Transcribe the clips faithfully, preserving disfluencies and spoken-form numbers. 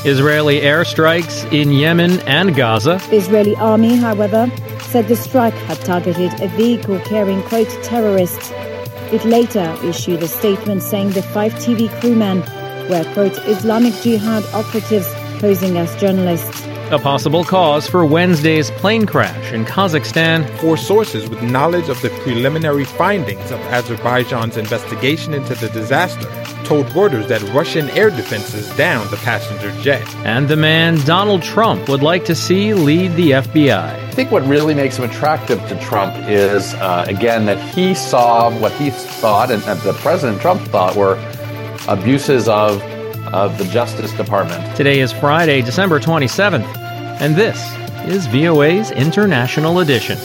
Israeli airstrikes in Yemen and Gaza. The Israeli army, however, said the strike had targeted a vehicle carrying, quote, terrorists. It later issued a statement saying the five T V crewmen were, quote, Islamic Jihad operatives posing as journalists. A possible cause for Wednesday's plane crash in Kazakhstan. Four sources with knowledge of the preliminary findings of Azerbaijan's investigation into the disaster told Reuters that Russian air defenses downed the passenger jet. And the man Donald Trump would like to see lead the F B I. I think what really makes him attractive to Trump is, uh, again, that he saw what he thought and that the President Trump thought were abuses of, of the Justice Department. Today is Friday, December twenty-seventh, and this is V O A's International Edition.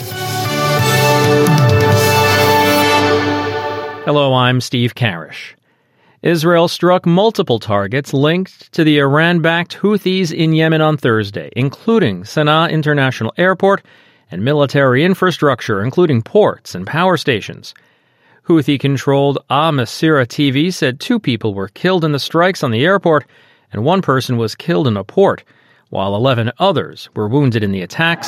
Hello, I'm Steve Karish. Israel struck multiple targets linked to the Iran-backed Houthis in Yemen on Thursday, including Sana'a International Airport and military infrastructure, including ports and power stations. Houthi-controlled Al Masirah T V said two people were killed in the strikes on the airport and one person was killed in a port, while eleven others were wounded in the attacks.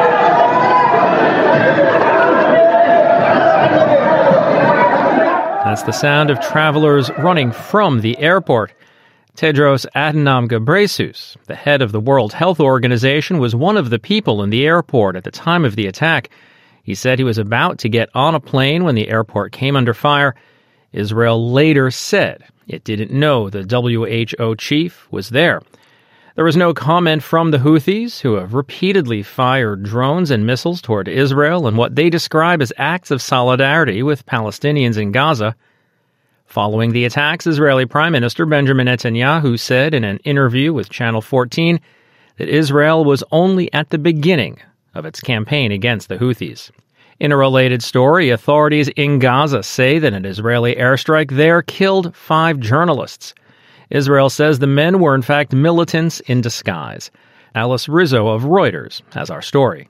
That's the sound of travelers running from the airport. Tedros Adhanom Ghebreyesus, the head of the World Health Organization, was one of the people in the airport at the time of the attack. He said he was about to get on a plane when the airport came under fire. Israel later said it didn't know the W H O chief was there. There was no comment from the Houthis, who have repeatedly fired drones and missiles toward Israel in what they describe as acts of solidarity with Palestinians in Gaza. Following the attacks, Israeli Prime Minister Benjamin Netanyahu said in an interview with Channel fourteen that Israel was only at the beginning of its campaign against the Houthis. In a related story, authorities in Gaza say that an Israeli airstrike there killed five journalists. Israel says the men were in fact militants in disguise. Alice Rizzo of Reuters has our story.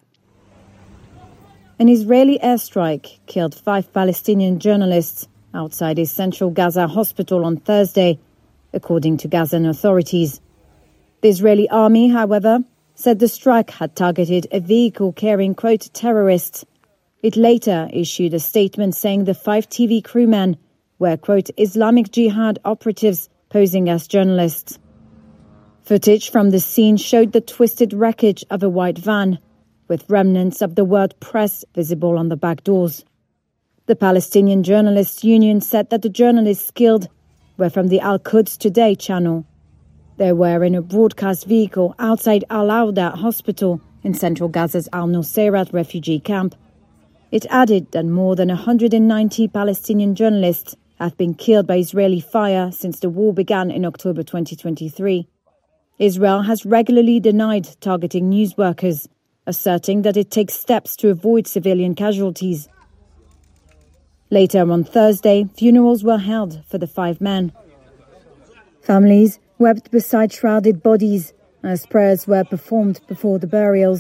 An Israeli airstrike killed five Palestinian journalists outside a central Gaza hospital on Thursday, according to Gazan authorities. The Israeli army, however, said the strike had targeted a vehicle carrying, quote, terrorists. It later issued a statement saying the five T V crewmen were, quote, Islamic Jihad operatives posing as journalists. Footage from the scene showed the twisted wreckage of a white van, with remnants of the word press visible on the back doors. The Palestinian Journalists Union said that the journalists killed were from the Al-Quds Today channel. They were in a broadcast vehicle outside Al-Awda Hospital in central Gaza's Al-Nusayrat refugee camp. It added that more than one hundred ninety Palestinian journalists have been killed by Israeli fire since the war began in October twenty twenty-three. Israel has regularly denied targeting news workers, asserting that it takes steps to avoid civilian casualties. Later on Thursday, funerals were held for the five men. Families wept beside shrouded bodies as prayers were performed before the burials.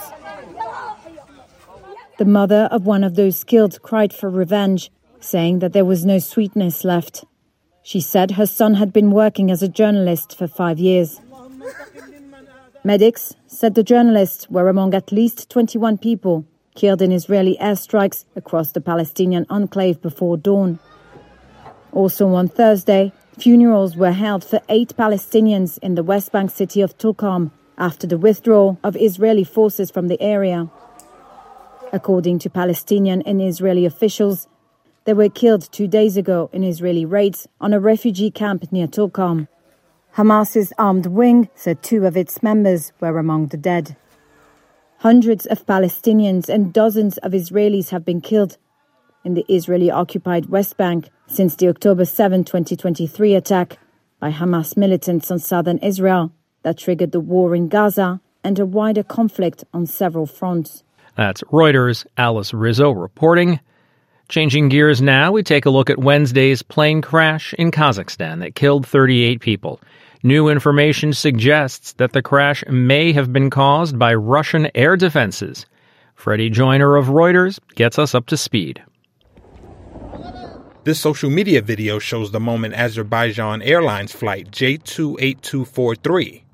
The mother of one of those killed cried for revenge, saying that there was no sweetness left. She said her son had been working as a journalist for five years. Medics said the journalists were among at least twenty-one people killed in Israeli airstrikes across the Palestinian enclave before dawn. Also on Thursday, funerals were held for eight Palestinians in the West Bank city of Tulkarm after the withdrawal of Israeli forces from the area. According to Palestinian and Israeli officials, they were killed two days ago in Israeli raids on a refugee camp near Tulkarm. Hamas's armed wing said two of its members were among the dead. Hundreds of Palestinians and dozens of Israelis have been killed in the Israeli-occupied West Bank since the October seventh, twenty twenty-three attack by Hamas militants on southern Israel that triggered the war in Gaza and a wider conflict on several fronts. That's Reuters' Alice Rizzo reporting. Changing gears now, we take a look at Wednesday's plane crash in Kazakhstan that killed thirty-eight people. New information suggests that the crash may have been caused by Russian air defenses. Freddie Joyner of Reuters gets us up to speed. This social media video shows the moment Azerbaijan Airlines flight J two eight two four three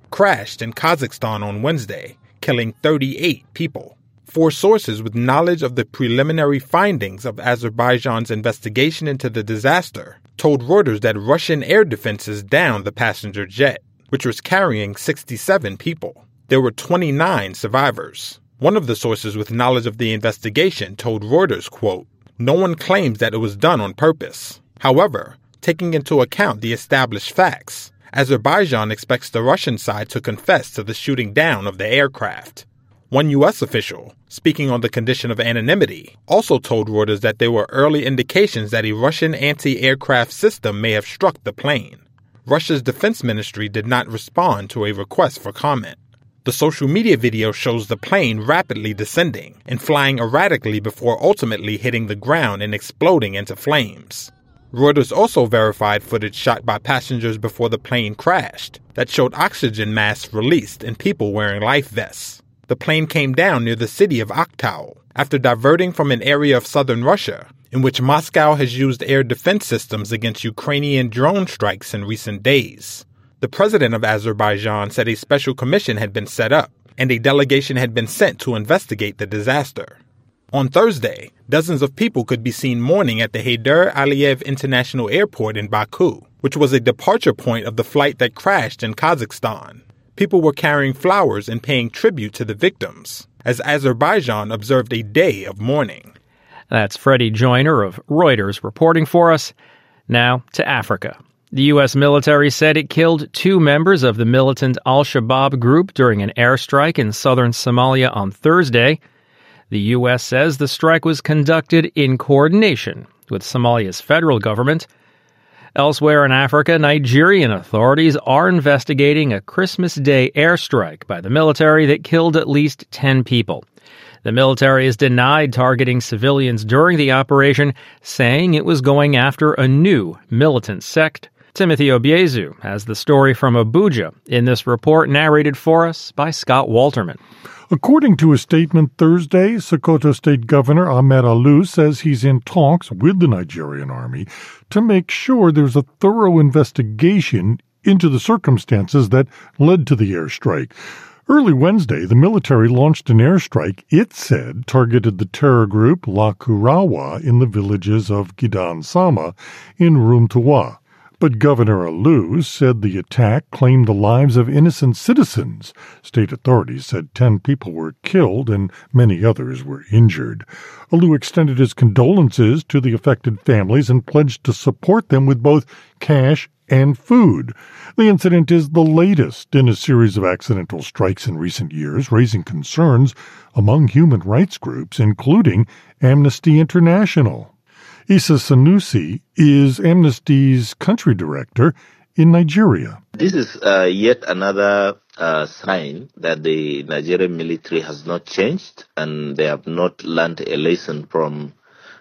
crashed in Kazakhstan on Wednesday, killing thirty-eight people. Four sources with knowledge of the preliminary findings of Azerbaijan's investigation into the disaster told Reuters that Russian air defenses downed the passenger jet, which was carrying sixty-seven people. There were twenty-nine survivors. One of the sources with knowledge of the investigation told Reuters, quote, "No one claims that it was done on purpose. However, taking into account the established facts, Azerbaijan expects the Russian side to confess to the shooting down of the aircraft." One U S official, speaking on the condition of anonymity, also told Reuters that there were early indications that a Russian anti-aircraft system may have struck the plane. Russia's defense ministry did not respond to a request for comment. The social media video shows the plane rapidly descending and flying erratically before ultimately hitting the ground and exploding into flames. Reuters also verified footage shot by passengers before the plane crashed that showed oxygen masks released and people wearing life vests. The plane came down near the city of Aktau after diverting from an area of southern Russia in which Moscow has used air defense systems against Ukrainian drone strikes in recent days. The president of Azerbaijan said a special commission had been set up and a delegation had been sent to investigate the disaster. On Thursday, dozens of people could be seen mourning at the Heydar Aliyev International Airport in Baku, which was a departure point of the flight that crashed in Kazakhstan. People were carrying flowers and paying tribute to the victims, as Azerbaijan observed a day of mourning. That's Freddie Joyner of Reuters reporting for us. Now to Africa. The U S military said it killed two members of the militant Al-Shabaab group during an airstrike in southern Somalia on Thursday. The U S says the strike was conducted in coordination with Somalia's federal government. Elsewhere in Africa, Nigerian authorities are investigating a Christmas Day airstrike by the military that killed at least ten people. The military has denied targeting civilians during the operation, saying it was going after a new militant sect. Timothy Obiezu has the story from Abuja in this report narrated for us by Scott Walterman. According to a statement Thursday, Sokoto State Governor Ahmed Alou says he's in talks with the Nigerian army to make sure there's a thorough investigation into the circumstances that led to the airstrike. Early Wednesday, the military launched an airstrike it said targeted the terror group Lakurawa in the villages of Gidan Sama in Rumtuwa. But Governor Alou said the attack claimed the lives of innocent citizens. State authorities said ten people were killed and many others were injured. Alou extended his condolences to the affected families and pledged to support them with both cash and food. The incident is the latest in a series of accidental strikes in recent years, raising concerns among human rights groups, including Amnesty International. Issa Sanusi is Amnesty's country director in Nigeria. This is uh, yet another uh, sign that the Nigerian military has not changed and they have not learned a lesson from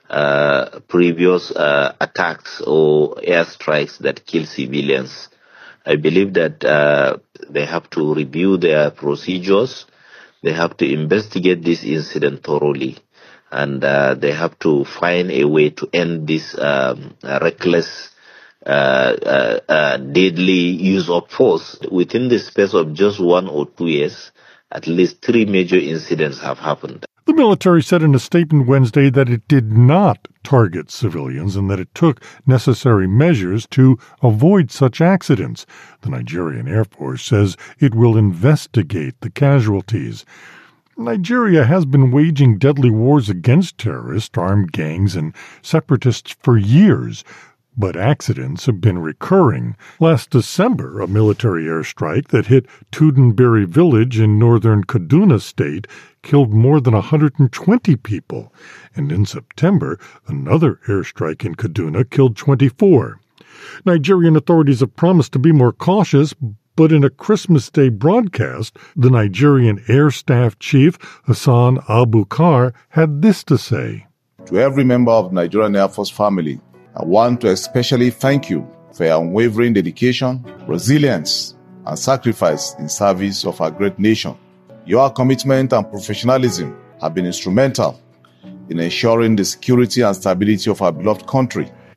uh, previous uh, attacks or airstrikes that kill civilians. I believe that uh, they have to review their procedures. They have to investigate this incident thoroughly. And uh, they have to find a way to end this um, uh, reckless, uh, uh, uh, deadly use of force. Within the space of just one or two years, at least three major incidents have happened. The military said in a statement Wednesday that it did not target civilians and that it took necessary measures to avoid such accidents. The Nigerian Air Force says it will investigate the casualties. Nigeria has been waging deadly wars against terrorists, armed gangs, and separatists for years, but accidents have been recurring. Last December, a military airstrike that hit Tudunbiri village in northern Kaduna State killed more than one hundred twenty people, and in September, another airstrike in Kaduna killed twenty-four. Nigerian authorities have promised to be more cautious, but in a Christmas Day broadcast, the Nigerian Air Staff Chief, Hassan Abukar, had this to say. To every member of the Nigerian Air Force family, I want to especially thank you for your unwavering dedication, resilience, and sacrifice in service of our great nation. Your commitment and professionalism have been instrumental in ensuring the security and stability of our beloved country.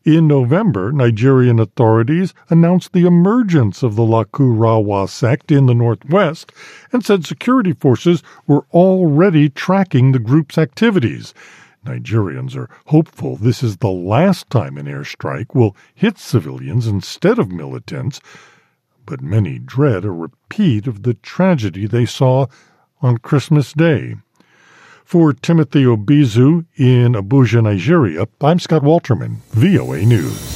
In November, Nigerian authorities announced the emergence of the Lakurawa sect in the northwest and said security forces were already tracking the group's activities. Nigerians are hopeful this is the last time an airstrike will hit civilians instead of militants, but many dread a repeat of the tragedy they saw on Christmas Day. For Timothy Obizu in Abuja, Nigeria, I'm Scott Walterman, V O A News.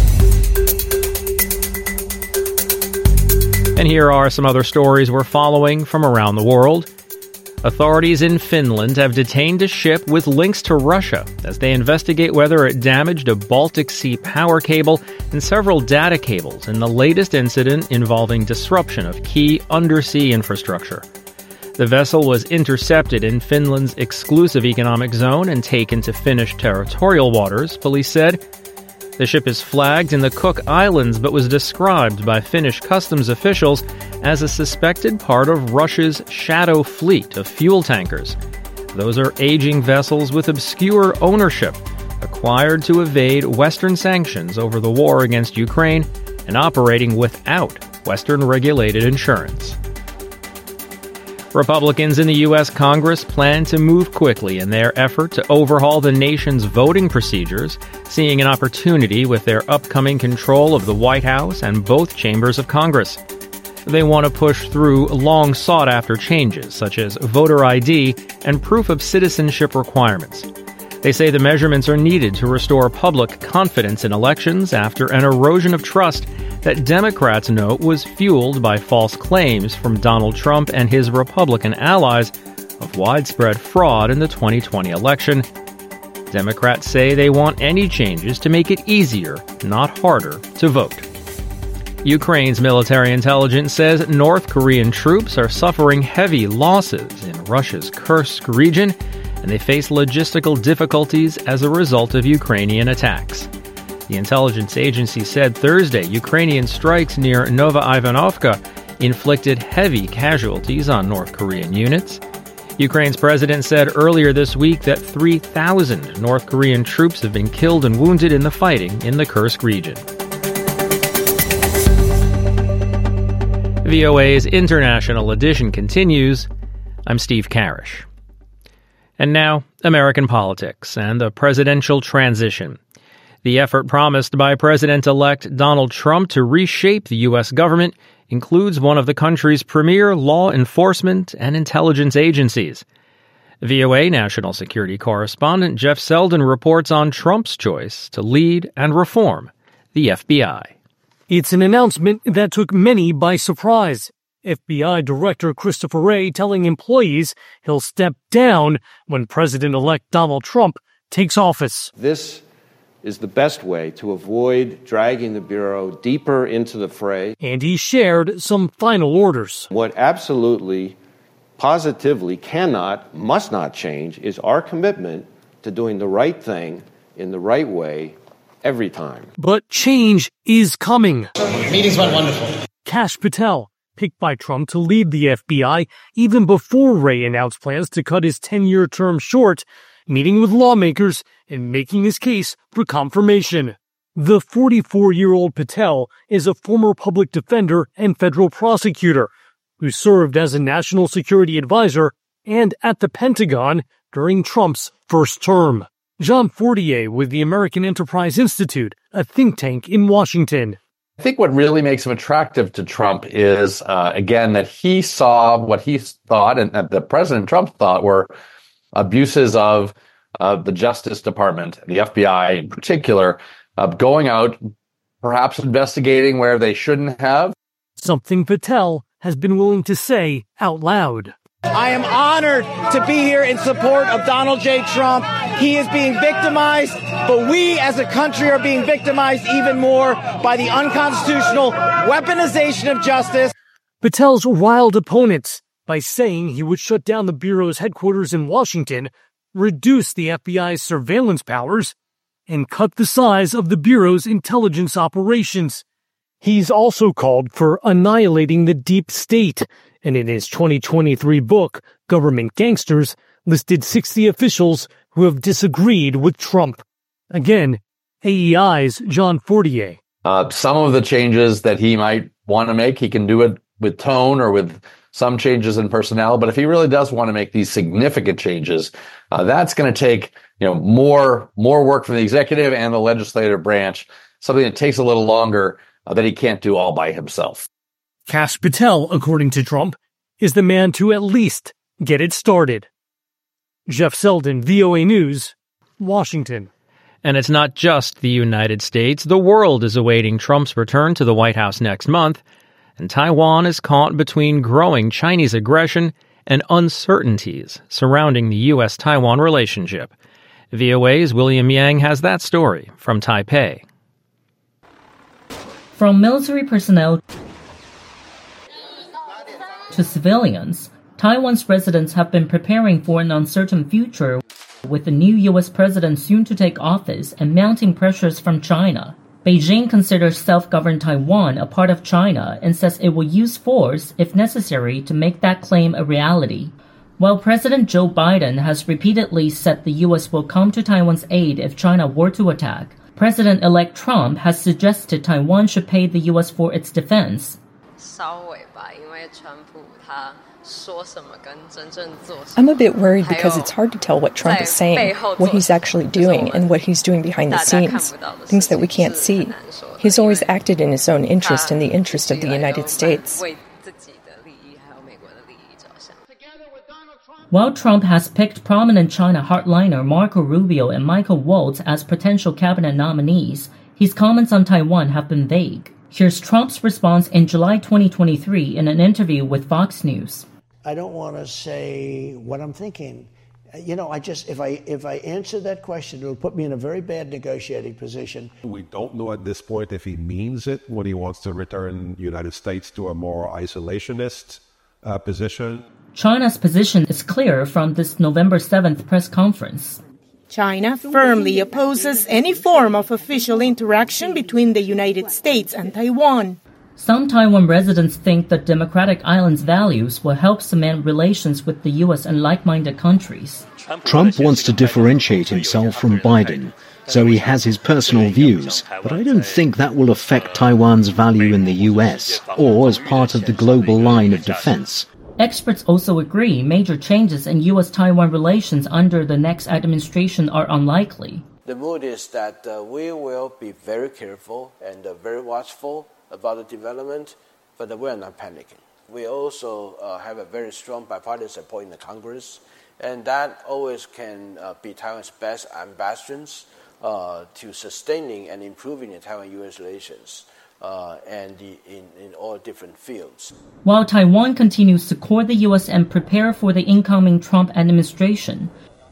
And here are some other stories we're following from around the world. Authorities in Finland have detained a ship with links to Russia as they investigate whether it damaged a Baltic Sea power cable and several data cables in the latest incident involving disruption of key undersea infrastructure. The vessel was intercepted in Finland's exclusive economic zone and taken to Finnish territorial waters, police said. The ship is flagged in the Cook Islands but was described by Finnish customs officials as a suspected part of Russia's Shadow Fleet of fuel tankers. Those are aging vessels with obscure ownership, acquired to evade Western sanctions over the war against Ukraine and operating without Western-regulated insurance. Republicans in the U S Congress plan to move quickly in their effort to overhaul the nation's voting procedures, seeing an opportunity with their upcoming control of the White House and both chambers of Congress. They want to push through long-sought-after changes, such as voter I D and proof of citizenship requirements. They say the measurements are needed to restore public confidence in elections after an erosion of trust that Democrats note was fueled by false claims from Donald Trump and his Republican allies of widespread fraud in the twenty twenty election. Democrats say they want any changes to make it easier, not harder, to vote. Ukraine's military intelligence says North Korean troops are suffering heavy losses in Russia's Kursk region, and they face logistical difficulties as a result of Ukrainian attacks. The intelligence agency said Thursday Ukrainian strikes near Nova-Ivanovka inflicted heavy casualties on North Korean units. Ukraine's president said earlier this week that three thousand North Korean troops have been killed and wounded in the fighting in the Kursk region. V O A's International Edition continues. I'm Steve Karish. And now, American politics and the presidential transition. The effort promised by President-elect Donald Trump to reshape the U S government includes one of the country's premier law enforcement and intelligence agencies. V O A national security correspondent Jeff Selden reports on Trump's choice to lead and reform the F B I. It's an announcement that took many by surprise. F B I Director Christopher Wray telling employees he'll step down when President-elect Donald Trump takes office. This is the best way to avoid dragging the Bureau deeper into the fray. And he shared some final orders. What absolutely, positively cannot, must not change is our commitment to doing the right thing in the right way every time. But change is coming. Meetings went wonderful. Kash Patel, picked by Trump to lead the F B I even before Wray announced plans to cut his ten-year term short, meeting with lawmakers and making his case for confirmation. The forty-four-year-old Patel is a former public defender and federal prosecutor who served as a national security advisor and at the Pentagon during Trump's first term. John Fortier with the American Enterprise Institute, a think tank in Washington. I think what really makes him attractive to Trump is, uh, again, that he saw what he thought and uh, the President Trump thought were abuses of uh, the Justice Department, the F B I in particular, uh, going out, perhaps investigating where they shouldn't have. Something Patel has been willing to say out loud. I am honored to be here in support of Donald J. Trump. He is being victimized, but we as a country are being victimized even more by the unconstitutional weaponization of justice. Patel's riled opponents by saying he would shut down the Bureau's headquarters in Washington, reduce the F B I's surveillance powers, and cut the size of the Bureau's intelligence operations. He's also called for annihilating the deep state, and in his twenty twenty-three book, Government Gangsters, listed sixty officials who have disagreed with Trump. Again, A E I's John Fortier. Uh, some of the changes that he might want to make, he can do it with tone or with some changes in personnel. But if he really does want to make these significant changes, uh, that's going to take, you know, more, more work from the executive and the legislative branch, something that takes a little longer uh, that he can't do all by himself. Kash Patel, according to Trump, is the man to at least get it started. Jeff Selden, V O A News, Washington. And it's not just the United States. The world is awaiting Trump's return to the White House next month, and Taiwan is caught between growing Chinese aggression and uncertainties surrounding the U S Taiwan relationship. V O A's William Yang has that story from Taipei. From military personnel to civilians, Taiwan's residents have been preparing for an uncertain future, with the new U S president soon to take office and mounting pressures from China. Beijing considers self-governed Taiwan a part of China and says it will use force, if necessary, to make that claim a reality. While President Joe Biden has repeatedly said the U S will come to Taiwan's aid if China were to attack, President-elect Trump has suggested Taiwan should pay the U S for its defense. I'm a bit worried because it's hard to tell what Trump is saying, what he's actually doing, and what he's doing behind the scenes, things that we can't see. He's always acted in his own interest and the interest of the United States. While Trump has picked prominent China hardliner Marco Rubio and Michael Waltz as potential cabinet nominees, his comments on Taiwan have been vague. Here's Trump's response in July twenty twenty-three in an interview with Fox News. I don't want to say what I'm thinking. You know, I just, if I if I answer that question, it'll put me in a very bad negotiating position. We don't know at this point if he means it when he wants to return the United States to a more isolationist uh, position. China's position is clear from this November seventh press conference. China firmly opposes any form of official interaction between the United States and Taiwan. Some Taiwan residents think the democratic island's values will help cement relations with the U S and like-minded countries. Trump wants to differentiate himself from Biden, so he has his personal views, but I don't think that will affect Taiwan's value in the U S or as part of the global line of defense. Experts also agree major changes in U S Taiwan relations under the next administration are unlikely. The mood is that uh, we will be very careful and uh, very watchful about the development, but uh, we are not panicking. We also uh, have a very strong bipartisan support in the Congress, and that always can uh, be Taiwan's best ambassadors uh, to sustaining and improving the Taiwan-U S relations. Uh, and the, in, in all different fields. While Taiwan continues to court the U S and prepare for the incoming Trump administration,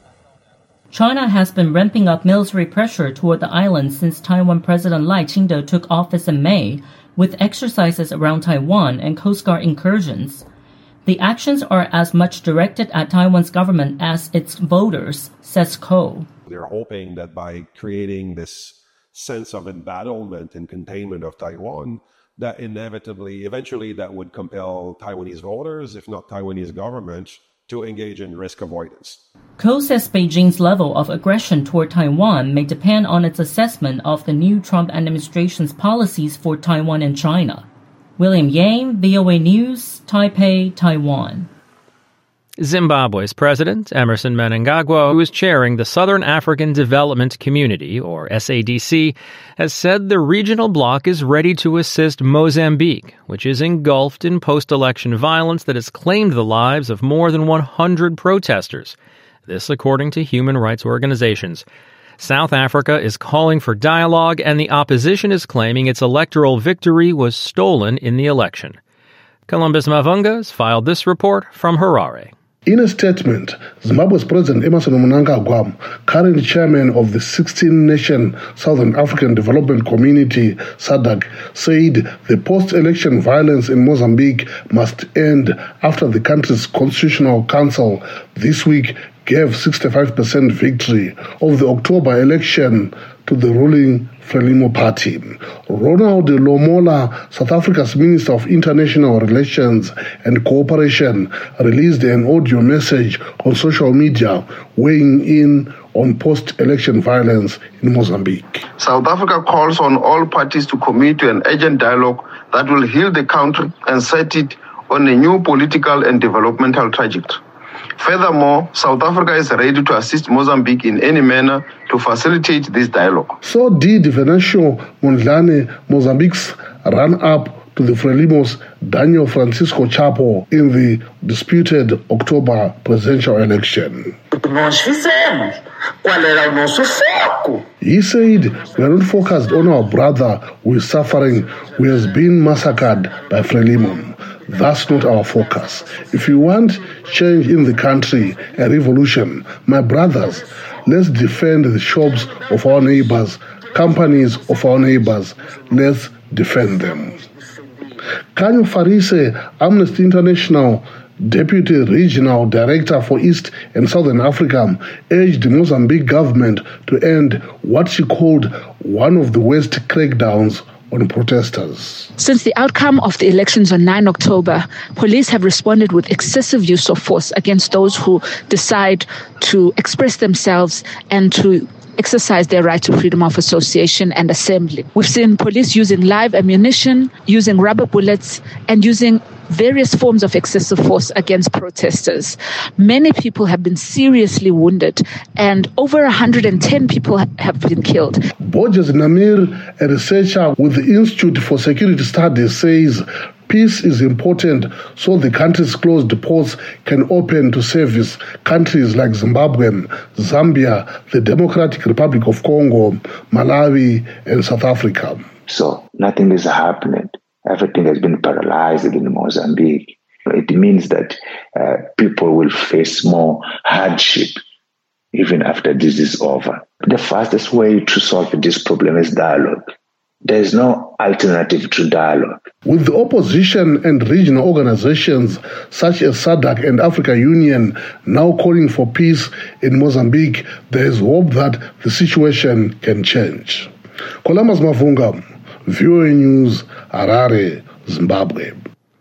China has been ramping up military pressure toward the island since Taiwan President Lai Ching-te took office in May, with exercises around Taiwan and Coast Guard incursions. The actions are as much directed at Taiwan's government as its voters, says Ko. They're hoping that by creating this sense of embattlement and containment of Taiwan, that inevitably, eventually that would compel Taiwanese voters, if not Taiwanese government, to engage in risk avoidance. Ko says Beijing's level of aggression toward Taiwan may depend on its assessment of the new Trump administration's policies for Taiwan and China. William Yang, V O A News, Taipei, Taiwan. Zimbabwe's president, Emmerson Mnangagwa, who is chairing the Southern African Development Community, or S A D C, has said the regional bloc is ready to assist Mozambique, which is engulfed in post-election violence that has claimed the lives of more than one hundred protesters. This according to human rights organizations. South Africa is calling for dialogue, and the opposition is claiming its electoral victory was stolen in the election. Columbus Mavunga has filed this report from Harare. In a statement, Zimbabwe's President Emmerson Mnangagwa, current chairman of the sixteen-nation Southern African Development Community, S A D C, said the post-election violence in Mozambique must end after the country's Constitutional Council this week gave sixty-five percent victory of the October election to the ruling Frelimo party. Ronald Lomola, South Africa's Minister of International Relations and Cooperation, released an audio message on social media weighing in on post-election violence in Mozambique. South Africa calls on all parties to commit to an urgent dialogue that will heal the country and set it on a new political and developmental trajectory. Furthermore, South Africa is ready to assist Mozambique in any manner to facilitate this dialogue. So did Venancio Mondlane, Mozambique's run-up to the Frelimo's Daniel Francisco Chapo in the disputed October presidential election. He said, "We are not focused on our brother who is suffering, who has been massacred by Frelimo. That's not our focus. If you want change in the country, a revolution, my brothers, let's defend the shops of our neighbors, companies of our neighbors. Let's defend them." Kanyo Farise, Amnesty International Deputy Regional Director for East and Southern Africa, urged the Mozambique government to end what she called one of the worst crackdowns on protesters. Since the outcome of the elections on the ninth of October, police have responded with excessive use of force against those who decide to express themselves and to exercise their right to freedom of association and assembly. We've seen police using live ammunition, using rubber bullets, and using various forms of excessive force against protesters. Many people have been seriously wounded, and over one hundred ten people have been killed. Borges Namir, a researcher with the Institute for Security Studies, says peace is important so the country's closed ports can open to service countries like Zimbabwe, Zambia, the Democratic Republic of Congo, Malawi, and South Africa. So nothing is happening. Everything has been paralyzed in Mozambique. It means that uh, people will face more hardship even after this is over. The fastest way to solve this problem is dialogue. There is no alternative to dialogue. With the opposition and regional organizations such as SADC and Africa Union now calling for peace in Mozambique, there is hope that the situation can change. Columbus Mavunga, V O A News, Harare, Zimbabwe.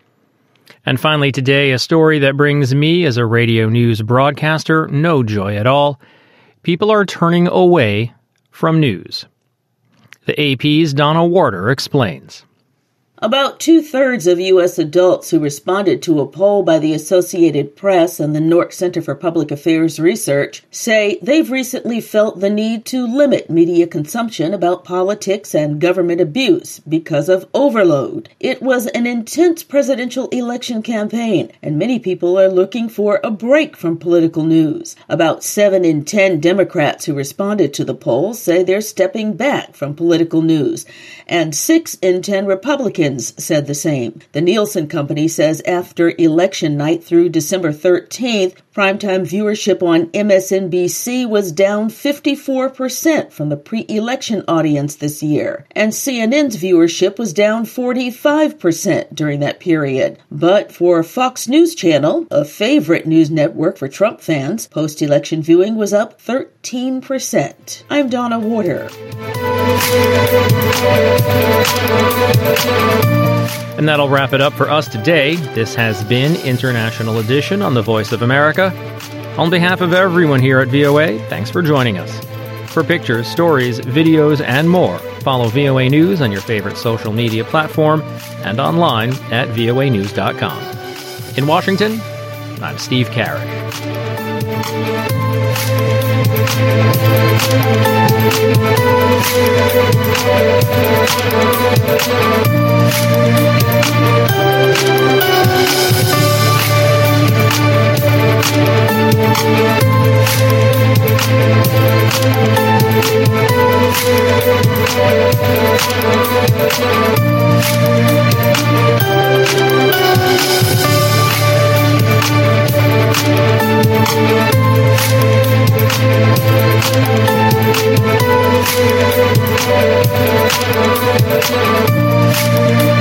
And finally today, a story that brings me as a radio news broadcaster no joy at all. People are turning away from news. The A P's Donna Warder explains. About two-thirds of U S adults who responded to a poll by the Associated Press and the Nork Center for Public Affairs Research say they've recently felt the need to limit media consumption about politics and government abuse because of overload. It was an intense presidential election campaign, and many people are looking for a break from political news. About seven in ten Democrats who responded to the poll say they're stepping back from political news, and six in ten Republicans said the same. The Nielsen Company says after election night through December thirteenth, primetime viewership on M S N B C was down fifty-four percent from the pre-election audience this year, and C N N's viewership was down forty-five percent during that period. But for Fox News Channel, a favorite news network for Trump fans, post-election viewing was up thirteen percent. I'm Donna Warder. And that'll wrap it up for us today. This has been International Edition on the Voice of America. On behalf of everyone here at V O A, thanks for joining us. For pictures, stories, videos, and more, follow V O A News on your favorite social media platform and online at V O A news dot com. In Washington, I'm Steve Carrick. Thank you.